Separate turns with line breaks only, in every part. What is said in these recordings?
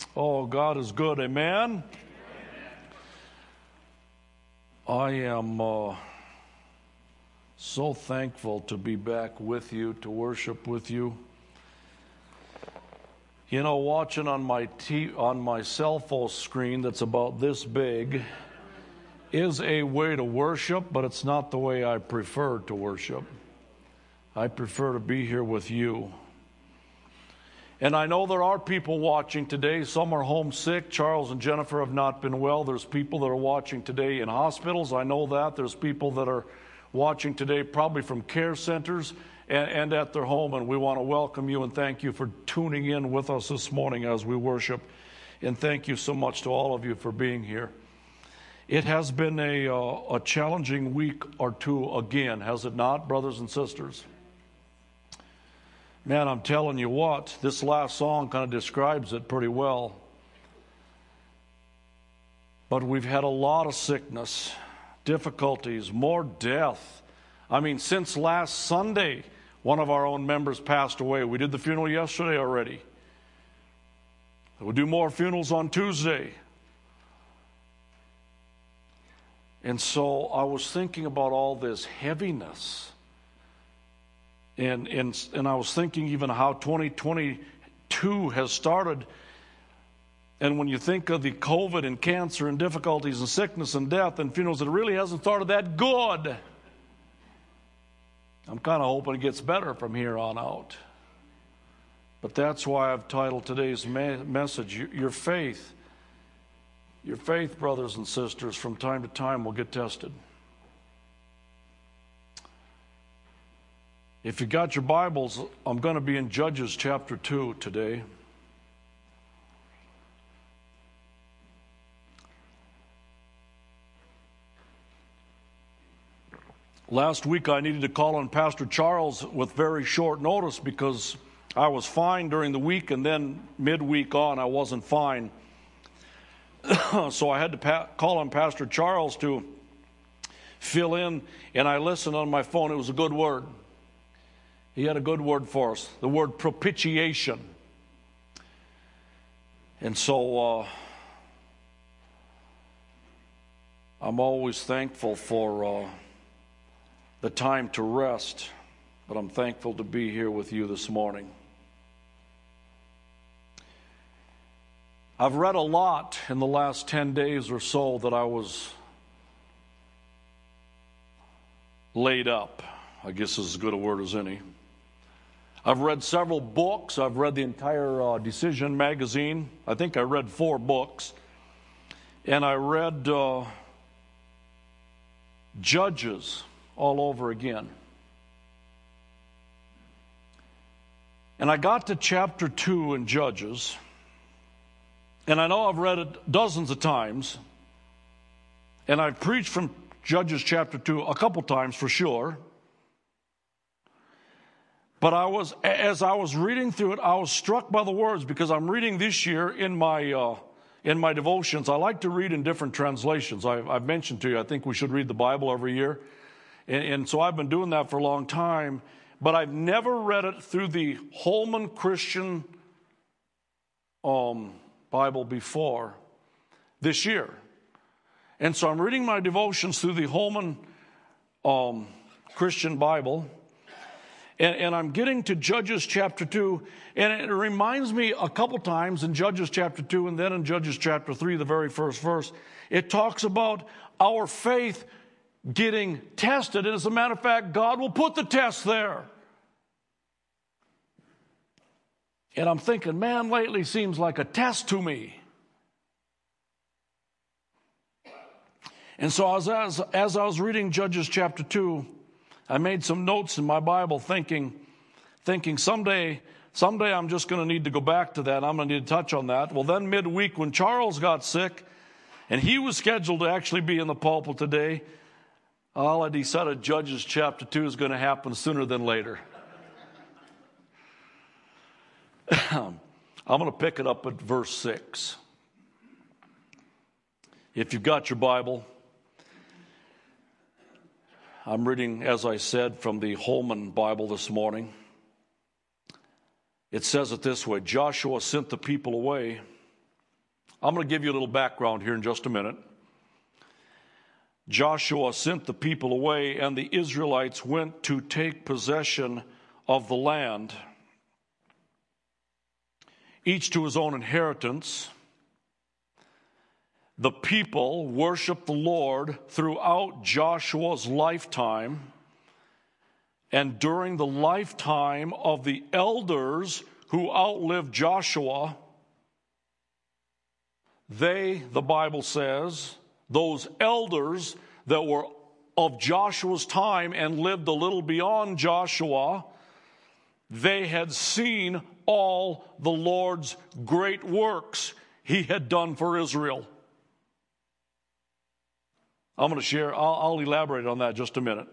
Oh, God is good. Amen. I am so thankful to be back with you, to worship with you. You know, watching on my cell phone screen that's about this big is a way to worship, but it's not the way I prefer to worship. I prefer to be here with you. And I know there are people watching today. Some are homesick. Charles and Jennifer have not been well. There's people that are watching today in hospitals. I know that. There's people that are watching today probably from care centers and at their home. And we want to welcome you and thank you for tuning in with us this morning as we worship. And thank you so much to all of you for being here. It has been a challenging week or two again, has it not, brothers and sisters? Man, I'm telling you what, this last song kind of describes it pretty well. But we've had a lot of sickness, difficulties, more death. I mean, since last Sunday, one of our own members passed away. We did the funeral yesterday already. We'll do more funerals on Tuesday. And so I was thinking about all this heaviness. And I was thinking even how 2022 has started. And when you think of the COVID and cancer and difficulties and sickness and death and funerals, it really hasn't started that good. I'm kind of hoping it gets better from here on out. But that's why I've titled today's message, Your faith. Your faith, brothers and sisters, from time to time will get tested. If you got your Bibles, I'm going to be in Judges chapter 2 today. Last week I needed to call on Pastor Charles with very short notice because I was fine during the week and then midweek on I wasn't fine. So I had to call on Pastor Charles to fill in, and I listened on my phone. It was a good word. He had a good word for us, the word propitiation. And so I'm always thankful for the time to rest, but I'm thankful to be here with you this morning. I've read a lot in the last 10 days or so that I was laid up. I guess is as good a word as any. I've read several books. I've read the entire Decision magazine. I think I read 4 books. And I read Judges all over again. And I got to chapter 2 in Judges. And I know I've read it dozens of times. And I've preached from Judges chapter 2 a couple times for sure. But as I was reading through it, I was struck by the words because I'm reading this year in my devotions. I like to read in different translations. I've mentioned to you, I think we should read the Bible every year. And so I've been doing that for a long time. But I've never read it through the Holman Christian Bible before this year. And so I'm reading my devotions through the Holman Christian Bible. And I'm getting to Judges chapter 2, and it reminds me a couple times in Judges chapter 2 and then in Judges chapter 3, the very first verse, it talks about our faith getting tested. And as a matter of fact, God will put the test there. And I'm thinking, man, lately seems like a test to me. And so as I was reading Judges chapter 2, I made some notes in my Bible thinking someday I'm just going to need to go back to that. I'm going to need to touch on that. Well, then midweek when Charles got sick and he was scheduled to actually be in the pulpit today, I decided Judges chapter 2 is going to happen sooner than later. I'm going to pick it up at verse 6. If you've got your Bible, I'm reading, as I said, from the Holman Bible this morning. It says it this way: Joshua sent the people away I'm going to give you a little background here in just a minute. Joshua sent the people away, and the Israelites went to take possession of the land, each to his own inheritance. The people worshiped the Lord throughout Joshua's lifetime, and during the lifetime of the elders who outlived Joshua, they, the Bible says, those elders that were of Joshua's time and lived a little beyond Joshua, they had seen all the Lord's great works he had done for Israel. I'm going to share, I'll elaborate on that in just a minute.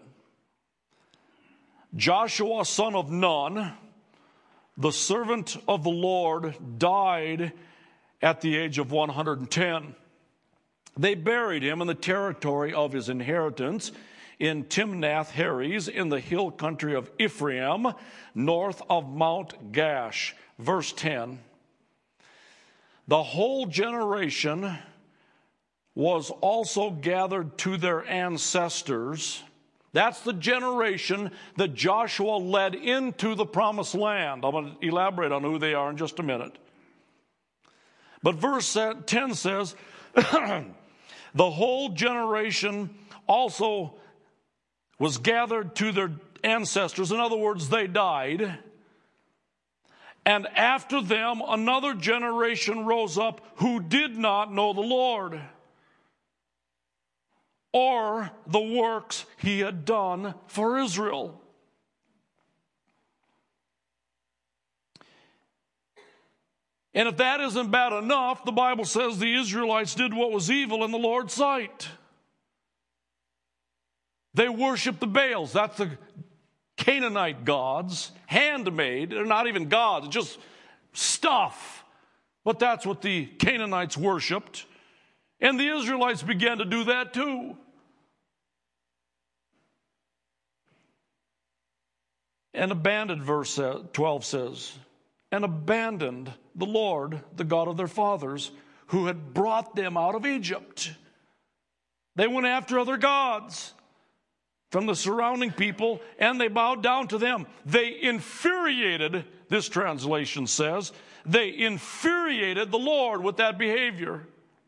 Joshua, son of Nun, the servant of the Lord, died at the age of 110. They buried him in the territory of his inheritance in Timnath-Heres in the hill country of Ephraim, north of Mount Gash. Verse 10. The whole generation was also gathered to their ancestors. That's the generation that Joshua led into the promised land. I'm going to elaborate on who they are in just a minute. But verse 10 says, the whole generation also was gathered to their ancestors. In other words, they died. And after them, another generation rose up who did not know the Lord or the works he had done for Israel. And if that isn't bad enough, the Bible says the Israelites did what was evil in the Lord's sight. They worshiped the Baals. That's the Canaanite gods, handmade. They're not even gods, it's just stuff. But that's what the Canaanites worshiped. And the Israelites began to do that too. And abandoned, verse 12 says, and abandoned the Lord, the God of their fathers, who had brought them out of Egypt. They went after other gods from the surrounding people, and they bowed down to them. They infuriated, this translation says, they infuriated the Lord with that behavior.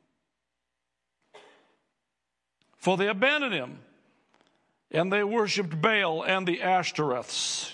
For they abandoned him, and they worshipped Baal and the Ashtoreths.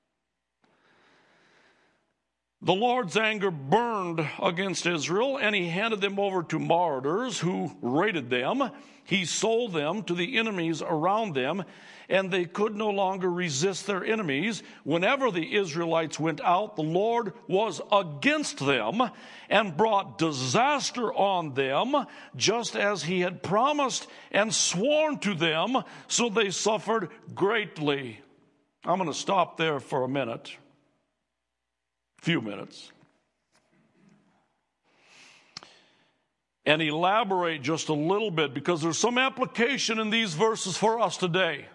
The Lord's anger burned against Israel, and he handed them over to marauders who raided them. He sold them to the enemies around them, and they could no longer resist their enemies. Whenever the Israelites went out, the Lord was against them and brought disaster on them, just as he had promised and sworn to them, so they suffered greatly. I'm going to stop there for a minute. Few minutes, and elaborate just a little bit, because there's some application in these verses for us today.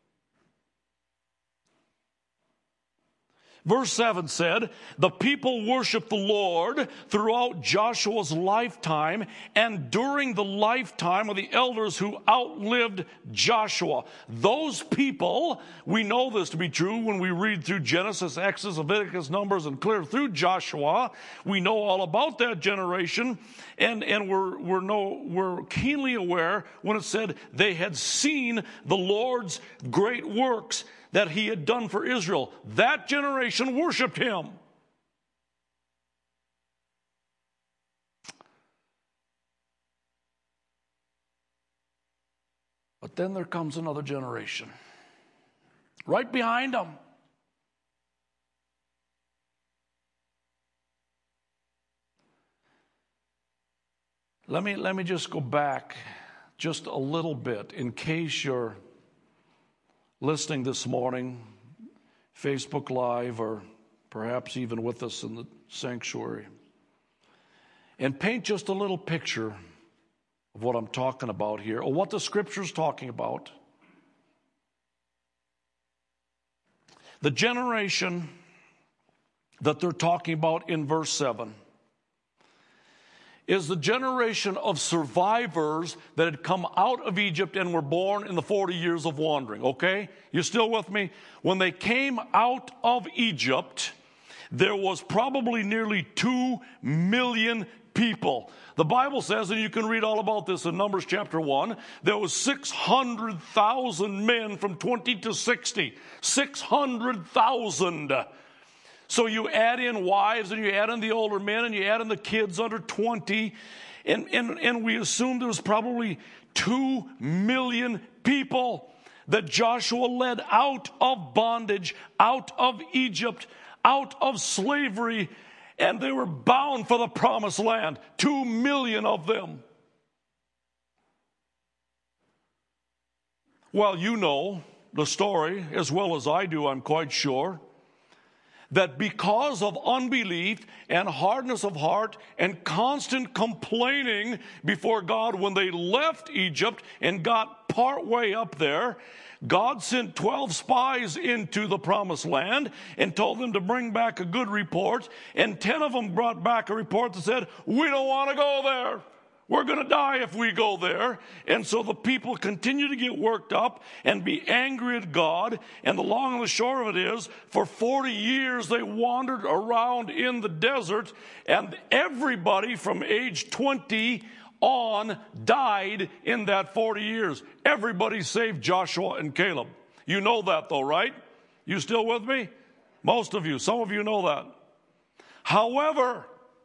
Verse 7 said, the people worshiped the Lord throughout Joshua's lifetime and during the lifetime of the elders who outlived Joshua. Those people, we know this to be true when we read through Genesis, Exodus, Leviticus, Numbers, and clear through Joshua. We know all about that generation, and we're keenly aware when it said they had seen the Lord's great works that he had done for Israel. That generation worshiped him. But then there comes another generation right behind them. Let me just go back just a little bit in case you're listening this morning, Facebook Live, or perhaps even with us in the sanctuary, and paint just a little picture of what I'm talking about here, or what the Scripture's talking about. The generation that they're talking about in verse 7 is the generation of survivors that had come out of Egypt and were born in the 40 years of wandering, okay? You still with me? When they came out of Egypt, there was probably nearly 2 million people. The Bible says, and you can read all about this in Numbers chapter 1, there was 600,000 men from 20 to 60. 600,000. So you add in wives, and you add in the older men, and you add in the kids under 20, and we assume there was probably 2 million people that Joshua led out of bondage, out of Egypt, out of slavery, and they were bound for the promised land. 2 million of them. Well, you know the story as well as I do, I'm quite sure, that because of unbelief and hardness of heart and constant complaining before God when they left Egypt and got part way up there, God sent 12 spies into the promised land and told them to bring back a good report, and 10 of them brought back a report that said, we don't want to go there. We're going to die if we go there. And so the people continue to get worked up and be angry at God. And the long and the short of it is, for 40 years they wandered around in the desert, and everybody from age 20 on died in that 40 years. Everybody save Joshua and Caleb. You know that though, right? You still with me? Most of you. Some of you know that. However,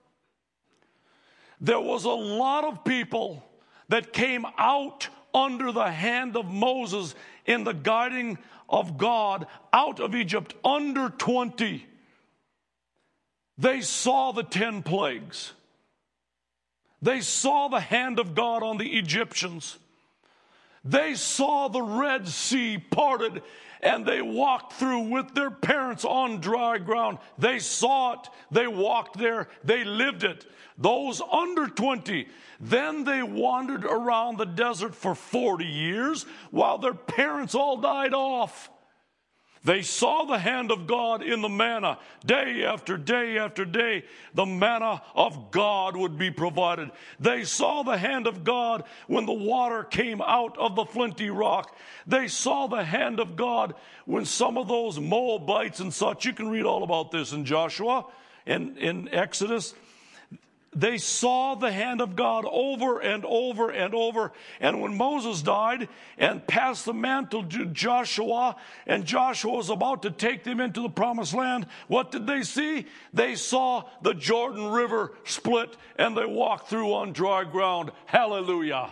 there was a lot of people that came out under the hand of Moses in the guiding of God out of Egypt, under 20. They saw the 10 plagues. They saw the hand of God on the Egyptians. They saw the Red Sea parted, and they walked through with their parents on dry ground. They saw it. They walked there. They lived it. Those under 20, then they wandered around the desert for 40 years while their parents all died off. They saw the hand of God in the manna. Day after day after day, the manna of God would be provided. They saw the hand of God when the water came out of the flinty rock. They saw the hand of God when some of those Moabites and such, you can read all about this in Joshua and in Exodus. They saw the hand of God over and over and over. And when Moses died and passed the mantle to Joshua, and Joshua was about to take them into the promised land, what did they see? They saw the Jordan River split, and they walked through on dry ground. Hallelujah.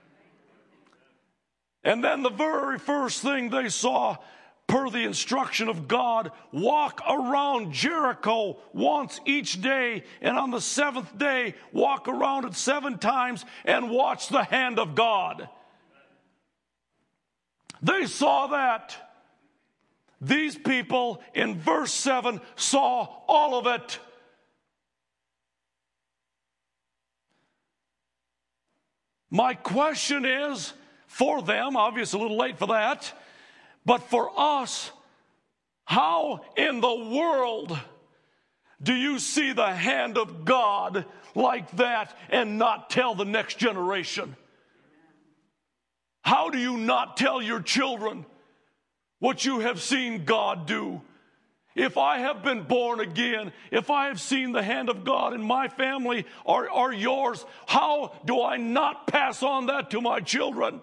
And then the very first thing they saw, per the instruction of God, walk around Jericho once each day, and on the 7th day, walk around it 7 times and watch the hand of God. They saw that. These people in verse 7 saw all of it. My question is, for them, obviously a little late for that, but for us, how in the world do you see the hand of God like that and not tell the next generation? How do you not tell your children what you have seen God do? If I have been born again, if I have seen the hand of God in my family or yours, how do I not pass on that to my children?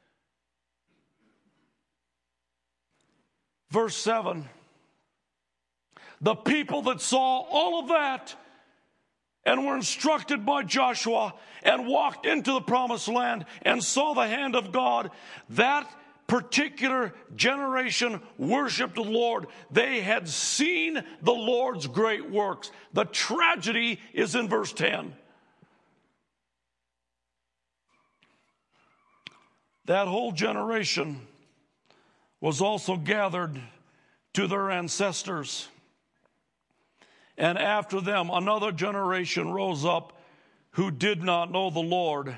Verse 7, the people that saw all of that and were instructed by Joshua and walked into the promised land and saw the hand of God, that particular generation worshiped the Lord. They had seen the Lord's great works. The tragedy is in verse 10. That whole generation was also gathered to their ancestors. And after them, another generation rose up who did not know the Lord.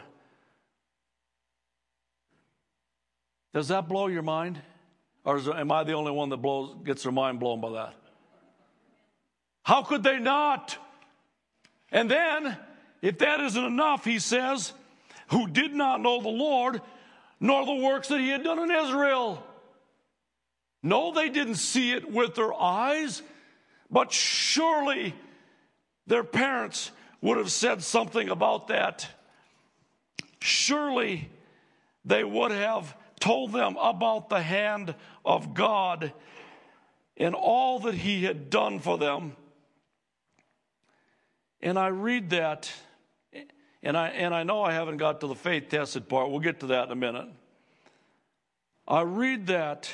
Does that blow your mind? Or am I the only one that gets their mind blown by that? How could they not? And then if that isn't enough, he says, who did not know the Lord, nor the works that he had done in Israel. No, they didn't see it with their eyes, but surely their parents would have said something about that. Surely they would have told them about the hand of God and all that he had done for them. And I read that, and I know I haven't got to the faith tested part. We'll get to that in a minute. I read that,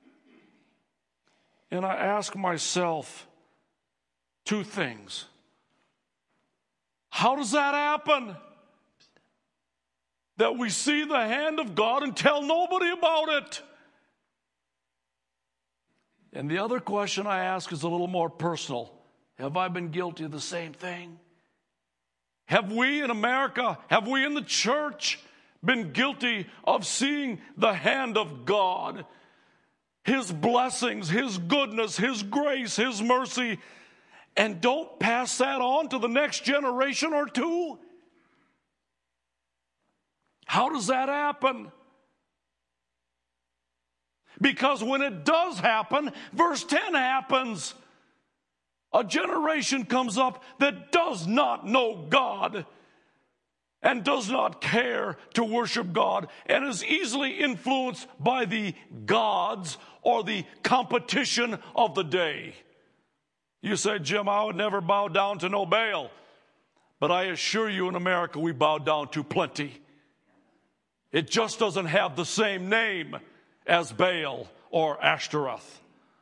and I ask myself two things. How does that happen? That we see the hand of God and tell nobody about it. And the other question I ask is a little more personal. Have I been guilty of the same thing? Have we in America, have we in the church been guilty of seeing the hand of God? His blessings, His goodness, His grace, His mercy, and don't pass that on to the next generation or two? How does that happen? Because when it does happen, verse 10 happens. A generation comes up that does not know God and does not care to worship God and is easily influenced by the gods or the competition of the day. You say, Jim, I would never bow down to no Baal. But I assure you in America we bow down to plenty. It just doesn't have the same name as Baal or Ashtoreth.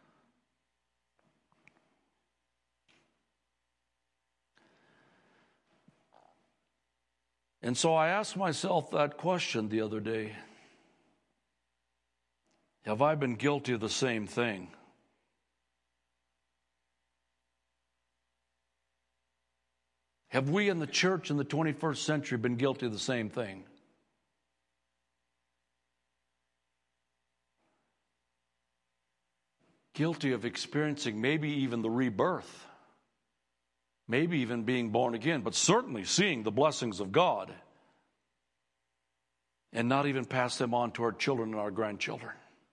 And so I asked myself that question the other day. Have I been guilty of the same thing? Have we in the church in the 21st century been guilty of the same thing? Guilty of experiencing maybe even the rebirth, maybe even being born again, but certainly seeing the blessings of God and not even pass them on to our children and our grandchildren.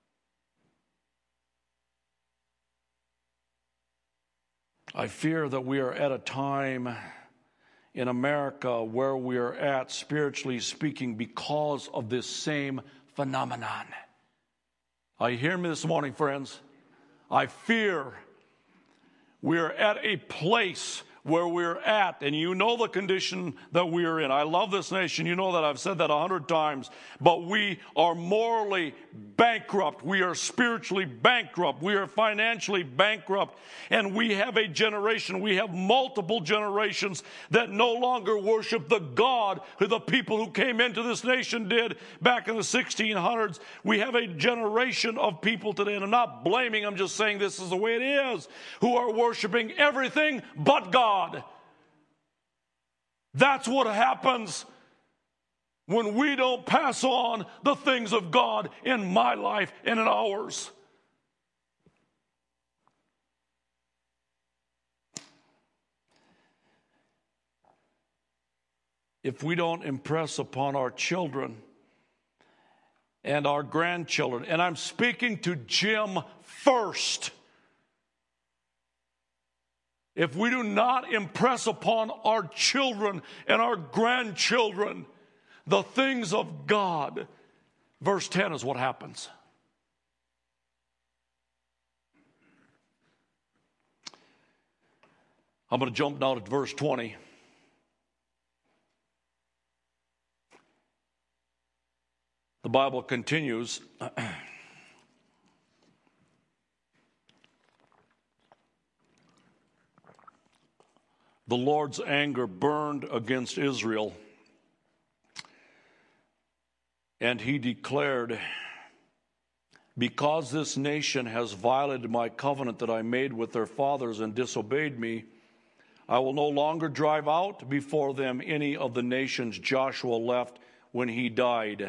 I fear that we are at a time in America where we are at, spiritually speaking, because of this same phenomenon. Are you hearing me this morning, friends? I fear we're at a place where we're at, and you know the condition that we are in. I love this nation. You know that I've said that 100 times. But we are morally bankrupt. We are spiritually bankrupt. We are financially bankrupt. And we have a generation, we have multiple generations that no longer worship the God who the people who came into this nation did back in the 1600s. We have a generation of people today, and I'm not blaming, I'm just saying this is the way it is, who are worshiping everything but God. That's what happens when we don't pass on the things of God in my life and in ours. If we don't impress upon our children and our grandchildren, and I'm speaking to Jim first, if we do not impress upon our children and our grandchildren the things of God, verse 10 is what happens. I'm going to jump now to verse 20. The Bible continues. The Lord's anger burned against Israel, and he declared, because this nation has violated my covenant that I made with their fathers and disobeyed me, I will no longer drive out before them any of the nations Joshua left when he died.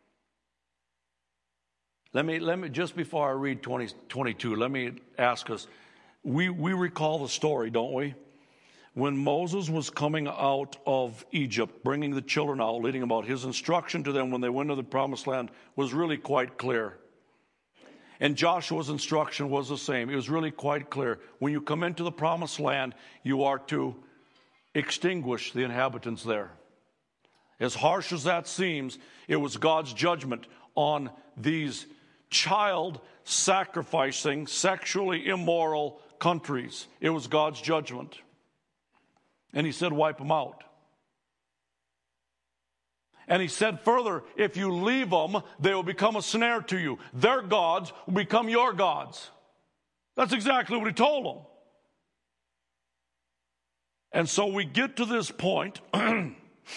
Let me just before I read 22, let me ask us, we recall the story, don't we? When Moses was coming out of Egypt, bringing the children out, leading them out, his instruction to them when they went to the promised land was really quite clear. And Joshua's instruction was the same. It was really quite clear. When you come into the promised land, you are to extinguish the inhabitants there. As harsh as that seems, it was God's judgment on these child-sacrificing, sexually immoral countries. It was God's judgment. And he said, wipe them out. And he said further, if you leave them, they will become a snare to you. Their gods will become your gods. That's exactly what he told them. And so we get to this point, and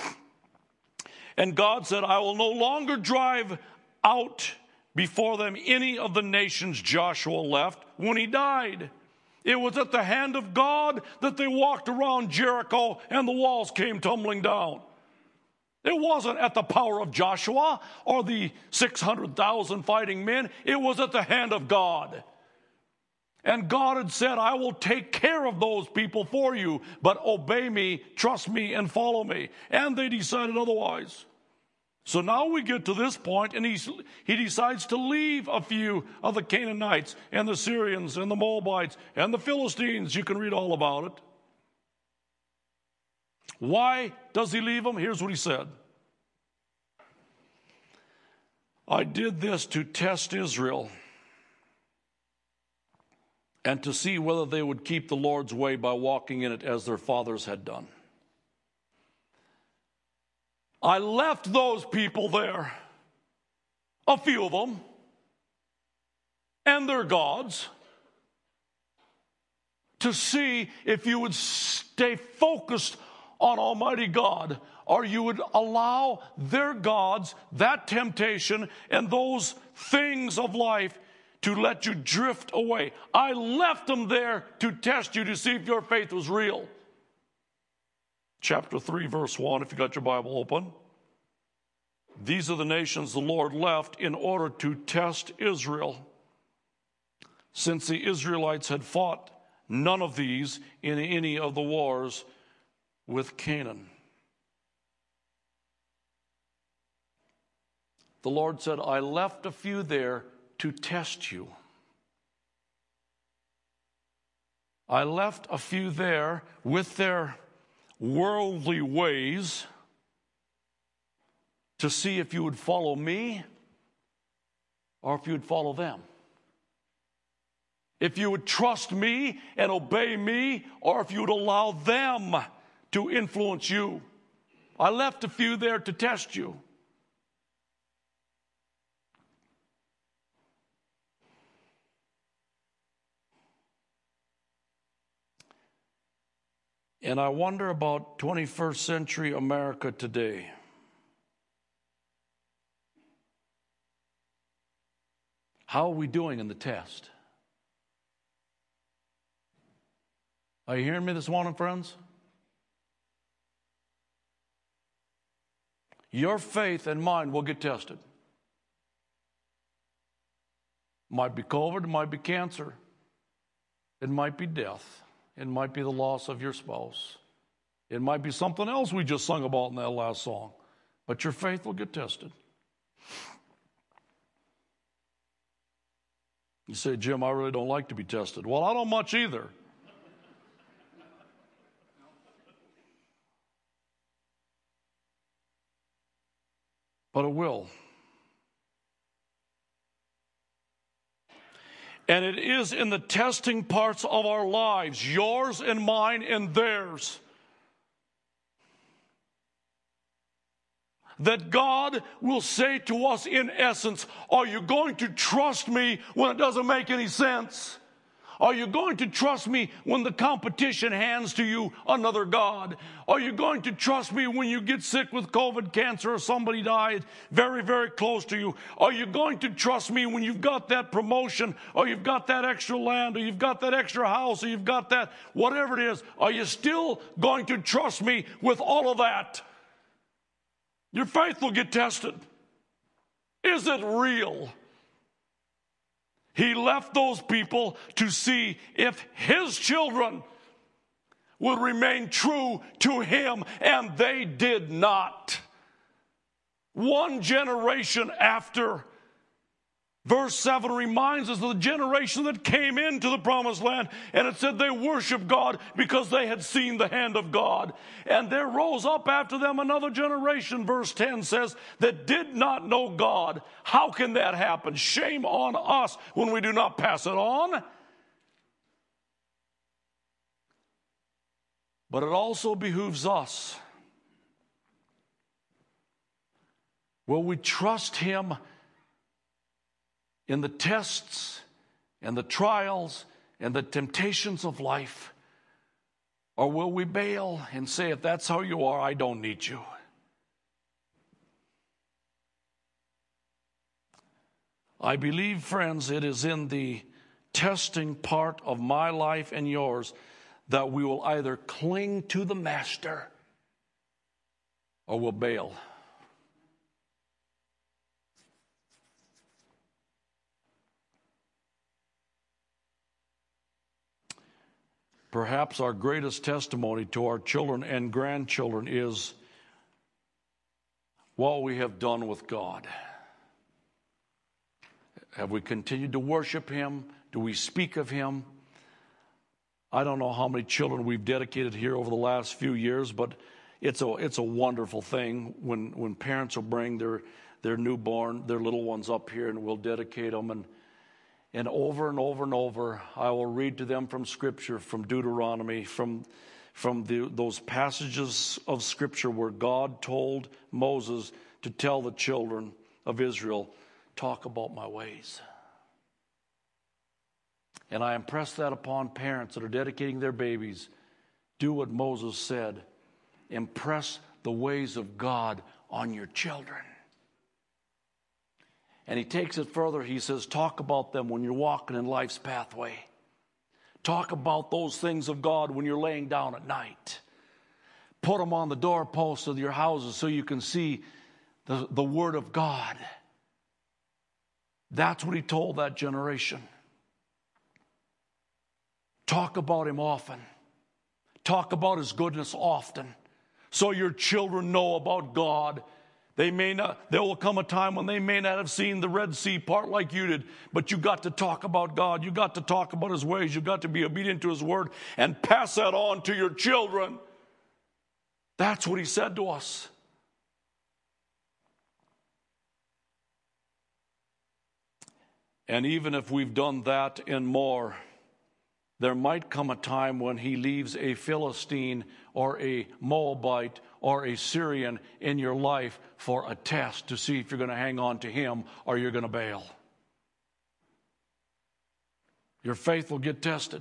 God said, I will no longer drive out before them any of the nations Joshua left when he died. It was at the hand of God that they walked around Jericho and the walls came tumbling down. It wasn't at the power of Joshua or the 600,000 fighting men. It was at the hand of God. And God had said, I will take care of those people for you, but obey me, trust me, and follow me. And they decided otherwise. So now we get to this point, and he decides to leave a few of the Canaanites and the Syrians and the Moabites and the Philistines. You can read all about it. Why does he leave them? Here's what he said. I did this to test Israel and to see whether they would keep the Lord's way by walking in it as their fathers had done. I left those people there, a few of them, and their gods, to see if you would stay focused on Almighty God, or you would allow their gods, that temptation, and those things of life to let you drift away. I left them there to test you to see if your faith was real. Chapter 3, verse 1, if you got your Bible open. These are the nations the Lord left in order to test Israel. Since the Israelites had fought none of these in any of the wars with Canaan. The Lord said, I left a few there to test you. I left a few there with their worldly ways to see if you would follow me or if you would follow them. If you would trust me and obey me, or if you would allow them to influence you. I left a few there to test you. And I wonder about 21st century America today. How are we doing in the test? Are you hearing me this morning, friends? Your faith and mine will get tested. Might be COVID, it might be cancer. It might be death. It might be the loss of your spouse. It might be something else we just sung about in that last song. But your faith will get tested. You say, Jim, I really don't like to be tested. Well, I don't much either. But it will. And it is in the testing parts of our lives, yours and mine and theirs, that God will say to us in essence, are you going to trust me when it doesn't make any sense? Are you going to trust me when the competition hands to you another God? Are you going to trust me when you get sick with COVID, cancer, or somebody died very, very close to you? Are you going to trust me when you've got that promotion, or you've got that extra land, or you've got that extra house, or you've got that, whatever it is? Are you still going to trust me with all of that? Your faith will get tested. Is it real? He left those people to see if his children would remain true to him, and they did not. One generation after, verse 7 reminds us of the generation that came into the promised land, and it said they worshiped God because they had seen the hand of God. And there rose up after them another generation, verse 10 says, that did not know God. How can that happen? Shame on us when we do not pass it on. But it also behooves us. Will we trust him in the tests and the trials and the temptations of life? Or will we bail and say, if that's how you are, I don't need you? I believe, friends, it is in the testing part of my life and yours that we will either cling to the master or we'll bail. Perhaps our greatest testimony to our children and grandchildren is what we have done with God. Have we continued to worship him? Do we speak of him? I don't know how many children we've dedicated here over the last few years, but it's a wonderful thing when parents will bring their newborn, their little ones up here, and we'll dedicate them. And over and over and over, I will read to them from Scripture, from Deuteronomy, from those passages of Scripture where God told Moses to tell the children of Israel, talk about my ways. And I impress that upon parents that are dedicating their babies. Do what Moses said. Impress the ways of God on your children. And he takes it further. He says, talk about them when you're walking in life's pathway. Talk about those things of God when you're laying down at night. Put them on the doorposts of your houses so you can see the Word of God. That's what he told that generation. Talk about him often. Talk about his goodness often. So your children know about God. There will come a time when they may not have seen the Red Sea part like you did, but you got to talk about God. You got to talk about his ways. You got to be obedient to his word and pass that on to your children. That's what he said to us. And even if we've done that and more, there might come a time when he leaves a Philistine or a Moabite or a Syrian in your life for a test to see if you're going to hang on to him or you're going to bail. Your faith will get tested.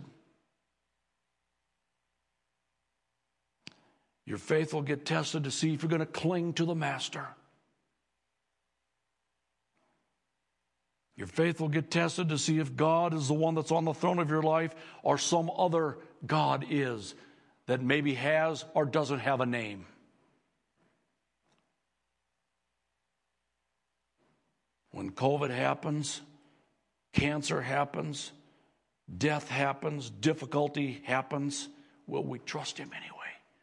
Your faith will get tested to see if you're going to cling to the master. Your faith will get tested to see if God is the one that's on the throne of your life or some other God is that maybe has or doesn't have a name. When COVID happens, cancer happens, death happens, difficulty happens, will we trust him anyway?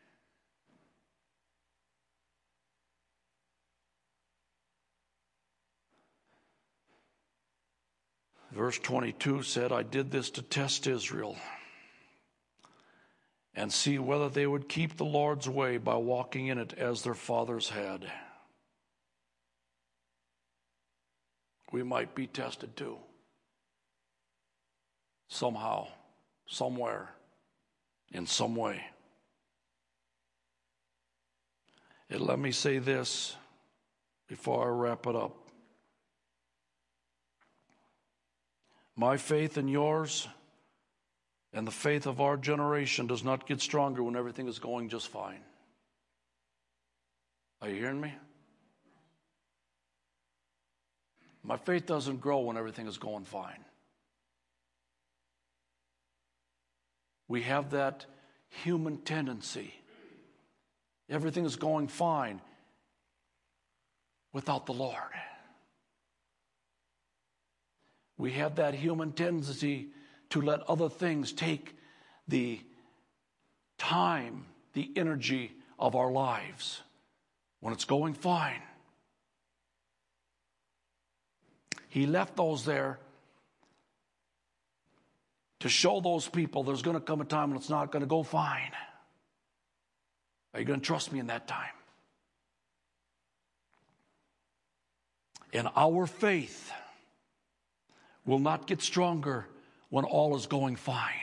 Verse 22 said, I did this to test Israel and see whether they would keep the Lord's way by walking in it as their fathers had. We might be tested too. Somehow, somewhere, in some way. And let me say this before I wrap it up. My faith and yours and the faith of our generation does not get stronger when everything is going just fine. Are you hearing me? My faith doesn't grow when everything is going fine. We have that human tendency. Everything is going fine without the Lord. We have that human tendency to let other things take the time, the energy of our lives when it's going fine. He left those there to show those people there's going to come a time when it's not going to go fine. Are you going to trust me in that time? And our faith will not get stronger when all is going fine.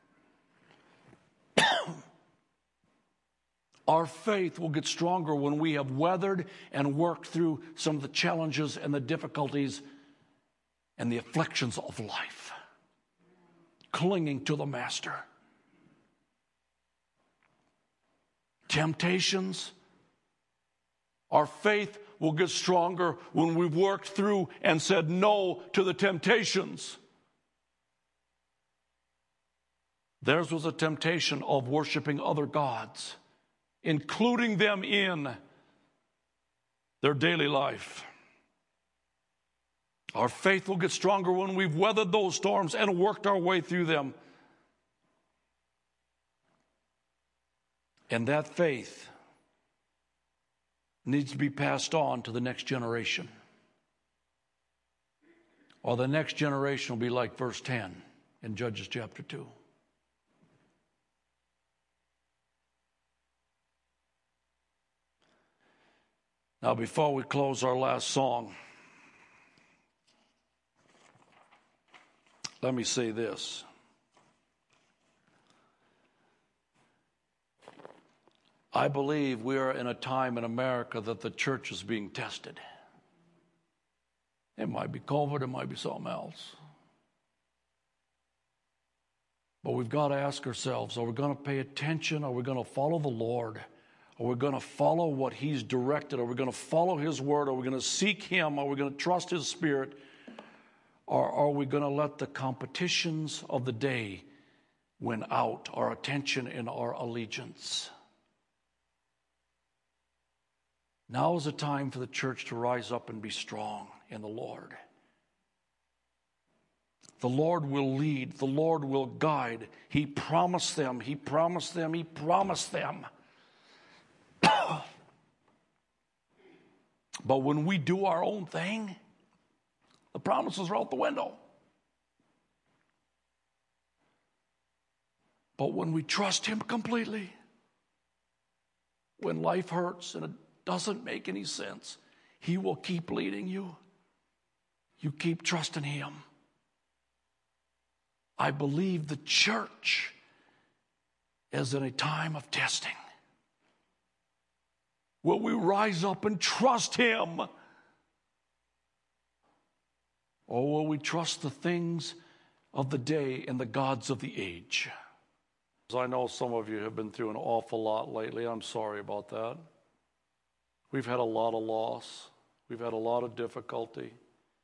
Our faith will get stronger when we have weathered and worked through some of the challenges and the difficulties and the afflictions of life, clinging to the Master. Temptations, our faith will get stronger when we've worked through and said no to the temptations. Theirs was a temptation of worshiping other gods, including them in their daily life. Our faith will get stronger when we've weathered those storms and worked our way through them. And that faith needs to be passed on to the next generation. Or the next generation will be like verse 10 in Judges chapter 2. Now, before we close our last song, let me say this. I believe we are in a time in America that the church is being tested. It might be COVID, it might be something else. But we've got to ask ourselves, are we going to pay attention? Are we going to follow the Lord? Are we going to follow what He's directed? Are we going to follow His word? Are we going to seek Him? Are we going to trust His Spirit? Or are we going to let the competitions of the day win out our attention and our allegiance? Now is the time for the church to rise up and be strong in the Lord. The Lord will lead. The Lord will guide. He promised them. He promised them. He promised them. But when we do our own thing, the promises are out the window. But when we trust Him completely, when life hurts and it doesn't make any sense, He will keep leading you. You keep trusting Him. I believe the church is in a time of testing. Will we rise up and trust Him? Or will we trust the things of the day and the gods of the age? I know some of you have been through an awful lot lately. I'm sorry about that. We've had a lot of loss. We've had a lot of difficulty.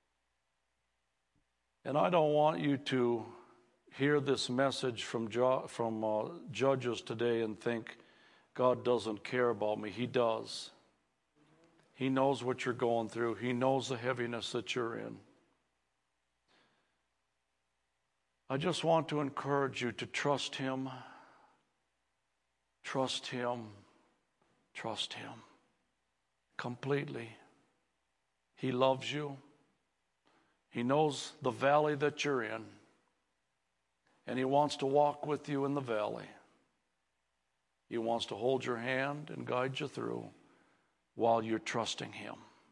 And I don't want you to hear this message from Judges today and think, God doesn't care about me. He does. He knows what you're going through. He knows the heaviness that you're in. I just want to encourage you to trust Him. Trust Him. Trust Him. Completely. He loves you. He knows the valley that you're in. And He wants to walk with you in the valley. He wants to hold your hand and guide you through while you're trusting Him.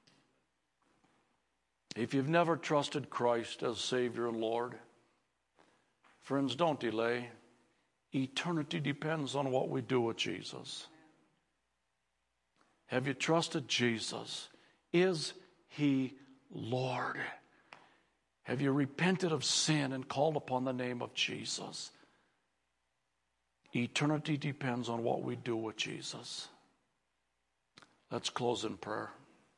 If you've never trusted Christ as Savior and Lord, friends, don't delay. Eternity depends on what we do with Jesus. Have you trusted Jesus? Is He Lord? Have you repented of sin and called upon the name of Jesus? Eternity depends on what we do with Jesus. Let's close in prayer.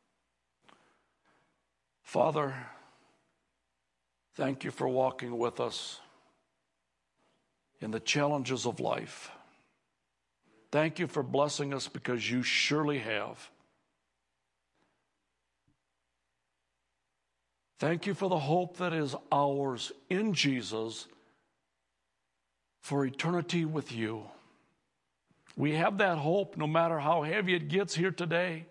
Father, thank You for walking with us in the challenges of life. Thank You for blessing us because You surely have. Thank You for the hope that is ours in Jesus for eternity with You. We have that hope no matter how heavy it gets here today.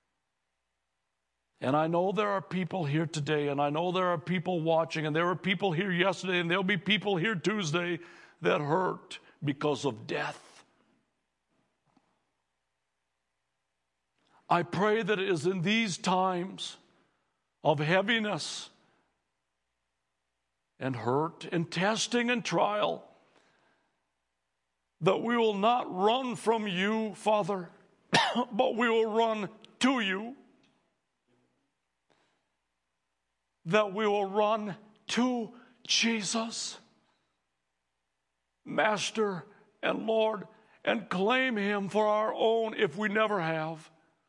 And I know there are people here today, and I know there are people watching, and there were people here yesterday, and there'll be people here Tuesday that hurt because of death. I pray that it is in these times of heaviness and hurt and testing and trial that we will not run from you, Father, but we will run to you. That we will run to Jesus, Master and Lord, and claim him for our own if we never have.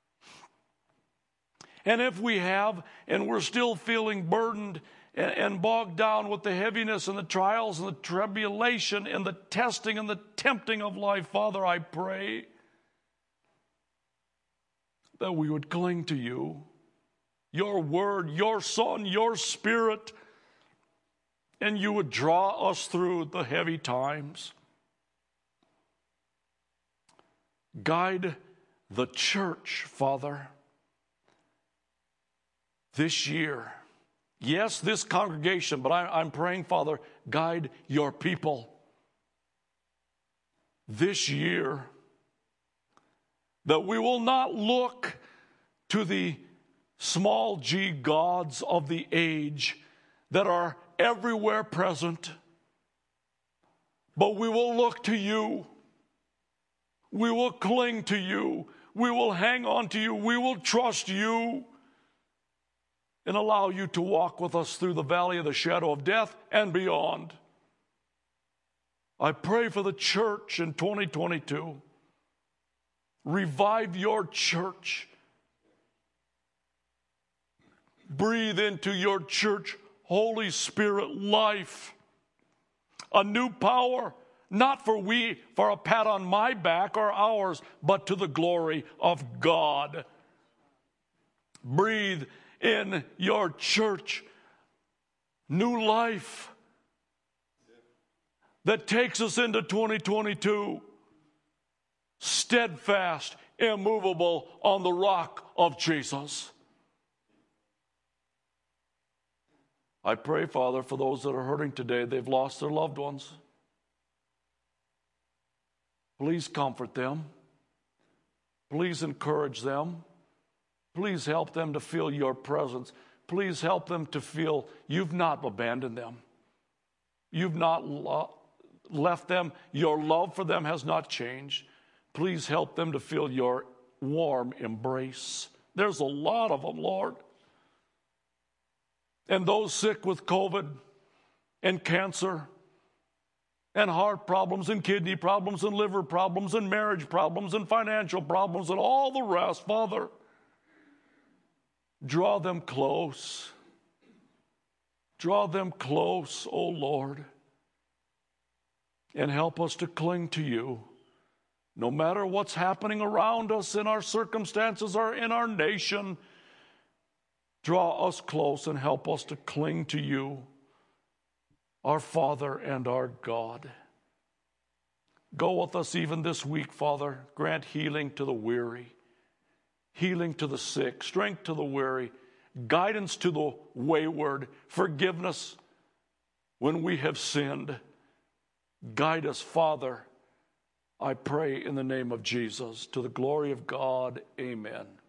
And if we have, and we're still feeling burdened and bogged down with the heaviness and the trials and the tribulation and the testing and the tempting of life, Father, I pray that we would cling to you, your word, your Son, your Spirit, and you would draw us through the heavy times. Guide the church, Father, this year. Yes, this congregation, but I'm praying, Father, guide your people this year, that we will not look to the small g gods of the age that are everywhere present, but we will look to you. We will cling to you. We will hang on to you. We will trust you and allow you to walk with us through the valley of the shadow of death and beyond. I pray for the church in 2022. Revive your church. Breathe into your church, Holy Spirit, life. A new power, not for a pat on my back or ours, but to the glory of God. Breathe in your church new life that takes us into 2022 steadfast, immovable on the rock of Jesus. I pray, Father, for those that are hurting today. They've lost their loved ones. Please comfort them. Please encourage them. Please help them to feel your presence. Please help them to feel you've not abandoned them. You've not left them. Your love for them has not changed. Please help them to feel your warm embrace. There's a lot of them, Lord. And those sick with COVID and cancer and heart problems and kidney problems and liver problems and marriage problems and financial problems and all the rest, Father, draw them close. Draw them close, O Lord, and help us to cling to you. No matter what's happening around us in our circumstances or in our nation, draw us close and help us to cling to you, our Father and our God. Go with us even this week, Father. Grant healing to the weary, healing to the sick, strength to the weary, guidance to the wayward, forgiveness when we have sinned. Guide us, Father, I pray in the name of Jesus. To the glory of God, amen.